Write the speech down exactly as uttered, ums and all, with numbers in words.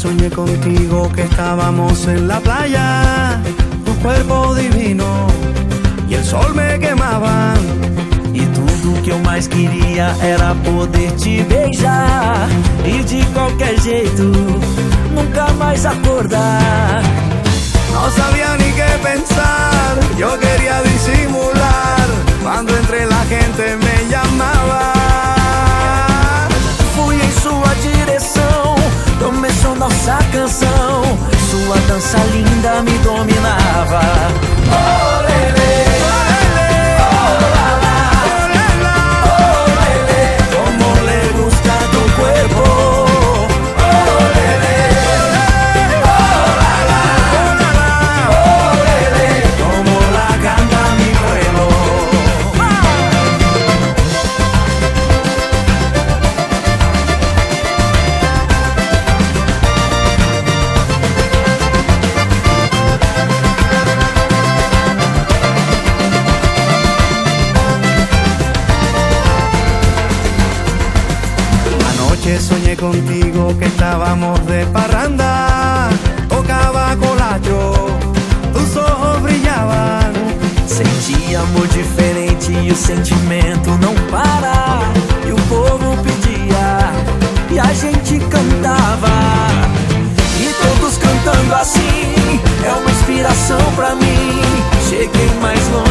soñé contigo que estábamos en la playa, tu cuerpo divino e el sol me quemaban. E tudo que eu mais queria era poder te beijar e de qualquer jeito nunca mais acordar. No sabía ni qué pensar, yo quería disimular cuando entre la gente me llamaba. Fui em sua direção, começou nossa canção, sua dança linda me dominava. Oh, lelê. Soñé contigo que estábamos de parranda, tocaba colacho, tus ojos brillaban. Senti amor diferente e o sentimento não para. E o povo pedia e a gente cantava. E todos cantando assim é uma inspiração pra mim. Cheguei mais longe